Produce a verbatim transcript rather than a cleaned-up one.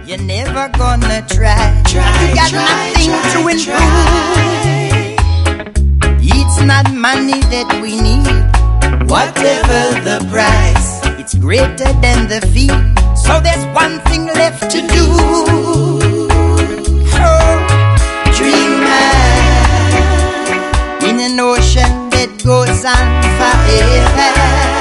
you're never gonna try. Try, you got try, nothing try, to improve. try. It's not money that we need, whatever the price. It's greater than the fee, so there's one thing left to do. Oh, dream high in an ocean that goes on forever.